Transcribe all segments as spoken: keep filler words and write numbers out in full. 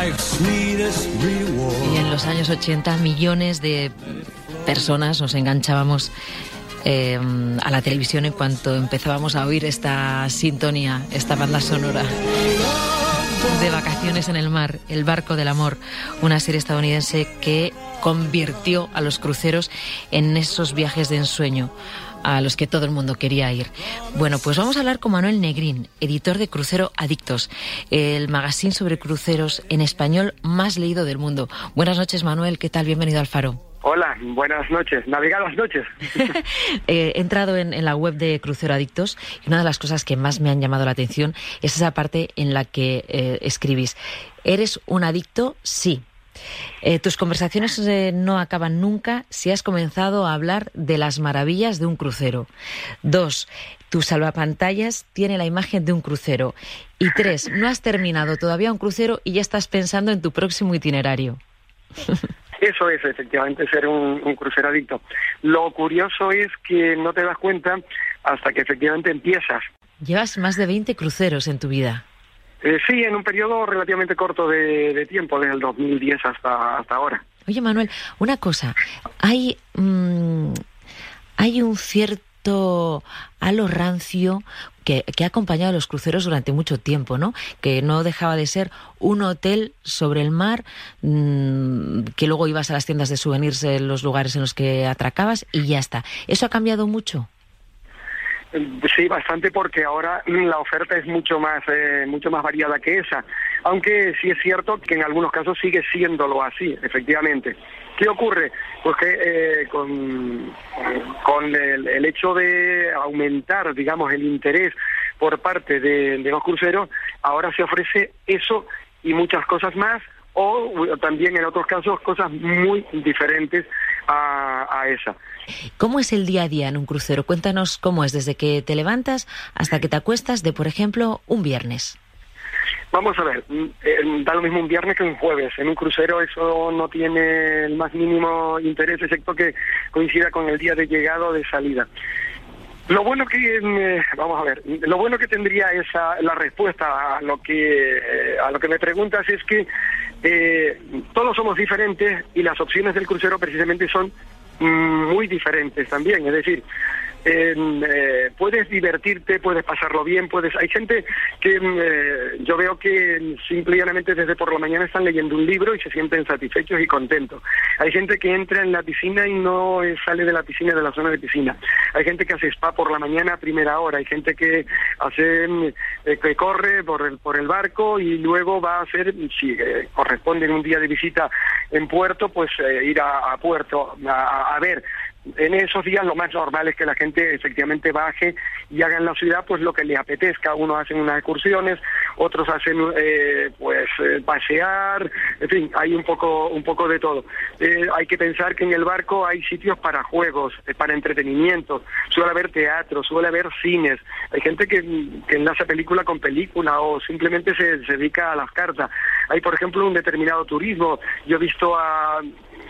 Y en los años ochenta millones de personas nos enganchábamos eh, a la televisión en cuanto empezábamos a oír esta sintonía, esta banda sonora de Vacaciones en el mar, El barco del amor, una serie estadounidense que convirtió a los cruceros en esos viajes de ensueño a los que todo el mundo quería ir. Bueno, pues vamos a hablar con Manuel Negrín, editor de Crucero Adictos, el magazine sobre cruceros en español más leído del mundo. Buenas noches, Manuel, ¿qué tal? Bienvenido al Faro. Hola, buenas noches, navegadas noches. eh, he entrado en, en la web de Crucero Adictos y una de las cosas que más me han llamado la atención es esa parte en la que eh, escribís: ¿eres un adicto? Sí. Eh, tus conversaciones eh, no acaban nunca si has comenzado a hablar de las maravillas de un crucero. Dos, tu salvapantallas tiene la imagen de un crucero. Y tres, no has terminado todavía un crucero y ya estás pensando en tu próximo itinerario. Eso es, efectivamente, ser un, un crucero adicto. Lo curioso es que no te das cuenta hasta que efectivamente empiezas. Llevas más de veinte cruceros en tu vida. Eh, sí, en un periodo relativamente corto de, de tiempo, desde el dos mil diez hasta hasta ahora. Oye, Manuel, una cosa, hay mmm, hay un cierto halo rancio que, que ha acompañado a los cruceros durante mucho tiempo, ¿no? Que no dejaba de ser un hotel sobre el mar, mmm, que luego ibas a las tiendas de souvenirs en los lugares en los que atracabas y ya está. ¿Eso ha cambiado mucho? Sí, bastante, porque ahora la oferta es mucho más eh, mucho más variada que esa, aunque sí es cierto que en algunos casos sigue siéndolo así, efectivamente. ¿Qué ocurre? Pues que eh, con, con el, el hecho de aumentar, digamos, el interés por parte de, de los cruceros, ahora se ofrece eso y muchas cosas más, o también en otros casos cosas muy diferentes a, a esa. ¿Cómo es el día a día en un crucero? Cuéntanos cómo es desde que te levantas hasta que te acuestas de, por ejemplo, un viernes. Vamos a ver, eh, da lo mismo un viernes que un jueves. En un crucero eso no tiene el más mínimo interés, excepto que coincida con el día de llegada o de salida. Lo bueno que, eh, vamos a ver, lo bueno que tendría esa la respuesta a lo que eh, a lo que me preguntas es que eh, todos somos diferentes y las opciones del crucero precisamente son muy diferentes también, es decir, eh, eh, puedes divertirte, puedes pasarlo bien, puedes. Hay gente que eh, yo veo que simplemente desde por la mañana están leyendo un libro y se sienten satisfechos y contentos. Hay gente que entra en la piscina y no eh, sale de la piscina, de la zona de piscina. Hay gente que hace spa por la mañana a primera hora. Hay gente que hace eh, que corre por el por el barco y luego va a hacer, si eh, corresponde en un día de visita en puerto, pues eh, ir a, a puerto a, a ver. En esos días lo más normal es que la gente efectivamente baje y haga en la ciudad pues lo que le apetezca. Unos hacen unas excursiones, otros hacen eh, pues eh, pasear, en fin, hay un poco un poco de todo. Eh, hay que pensar que en el barco hay sitios para juegos, eh, para entretenimiento, suele haber teatro, suele haber cines. Hay gente que, que enlaza película con película o simplemente se, se dedica a las cartas. Hay, por ejemplo, un determinado turismo. Yo he visto a,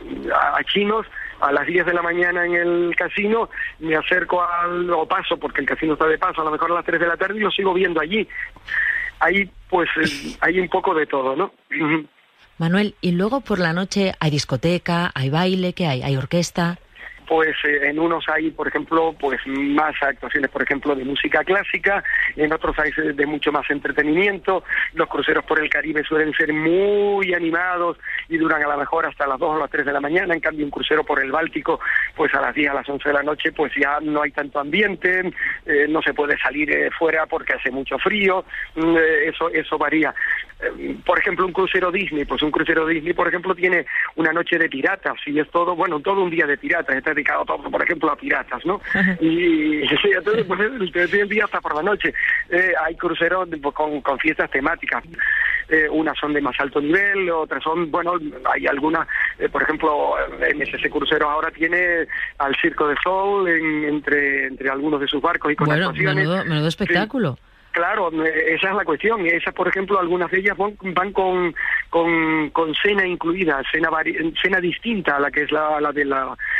a, a chinos a las diez de la mañana en el casino, me acerco al, o paso, porque el casino está de paso, a lo mejor a las tres de la tarde y lo sigo viendo allí. Ahí, pues, eh, hay un poco de todo, ¿no? Manuel, y luego por la noche hay discoteca, hay baile, ¿qué hay? ¿Hay orquesta? Pues eh, en unos hay, por ejemplo, pues más actuaciones, por ejemplo, de música clásica, en otros hay de mucho más entretenimiento. Los cruceros por el Caribe suelen ser muy animados y duran a lo mejor hasta las dos o las tres de la mañana. En cambio, un crucero por el Báltico, pues a las diez, a las once de la noche, pues ya no hay tanto ambiente, eh, no se puede salir eh, fuera porque hace mucho frío, eh, eso eso varía. Eh, por ejemplo, un crucero Disney, pues un crucero Disney, por ejemplo, tiene una noche de piratas, y es todo, bueno, todo un día de piratas, está dedicado todo, por ejemplo, a piratas, ¿no? Y sí, entonces, pues, el día hasta por la noche. Eh, hay cruceros pues, con, con fiestas temáticas. Eh, unas son de más alto nivel, otras son, bueno, hay algunas, eh, por ejemplo, M S C Cruceros ahora tiene al Circo de Sol en, entre entre algunos de sus barcos y con bueno, actuaciones. Menudo, menudo espectáculo. Sí. Claro, esa es la cuestión. Esas, por ejemplo, algunas de ellas van, van con, con con cena incluida, cena vari, cena distinta a la que es la, la de la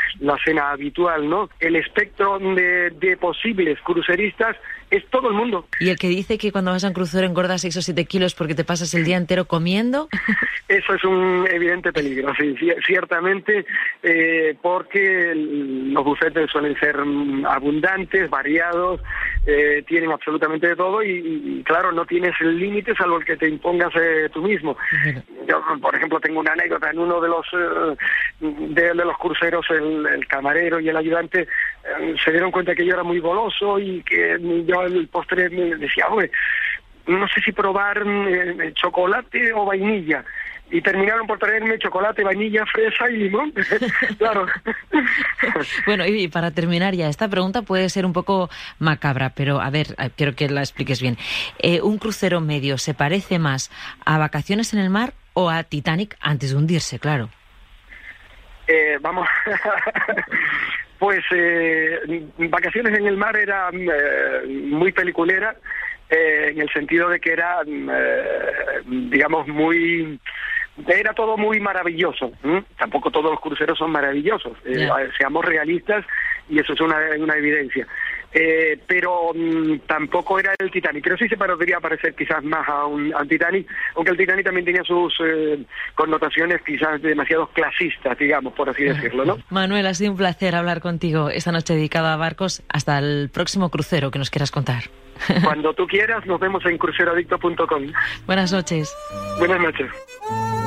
la cena habitual, ¿no? El espectro de, de posibles cruceristas es todo el mundo. ¿Y el que dice que cuando vas a un crucero engordas seis o siete kilos porque te pasas el día entero comiendo? Eso es un evidente peligro, sí, ciertamente, eh, porque los bufetes suelen ser abundantes, variados, eh, tienen absolutamente de todo y, y claro, no tienes el límite salvo el que te impongas eh, tú mismo. Uh-huh. Yo, por ejemplo, tengo una anécdota en uno de los eh, de, de los cruceros, el, el camarero y el ayudante eh, se dieron cuenta que yo era muy goloso y que yo el postre me decía, oye, no sé si probar eh, chocolate o vainilla. Y terminaron por traerme chocolate, vainilla, fresa y limón. Claro. Bueno, y para terminar ya, esta pregunta puede ser un poco macabra, pero a ver, quiero que la expliques bien. Eh, ¿Un crucero medio se parece más a vacaciones en el mar o a Titanic antes de hundirse, claro? Eh, vamos... Pues eh, Vacaciones en el mar era eh, muy peliculera, eh, en el sentido de que era, eh, digamos, muy... Era todo muy maravilloso. ¿eh? Tampoco todos los cruceros son maravillosos. Eh, yeah. Seamos realistas, y eso es una, una evidencia. Eh, pero mmm, tampoco era el Titanic. Pero sí se podría parecer quizás más a un, al Titanic, aunque el Titanic también tenía sus eh, connotaciones quizás demasiado clasistas, digamos, por así decirlo, ¿no? Manuel, ha sido un placer hablar contigo esta noche dedicado a barcos. Hasta el próximo crucero que nos quieras contar. Cuando tú quieras, nos vemos en cruceroadicto punto com. Buenas noches. Buenas noches.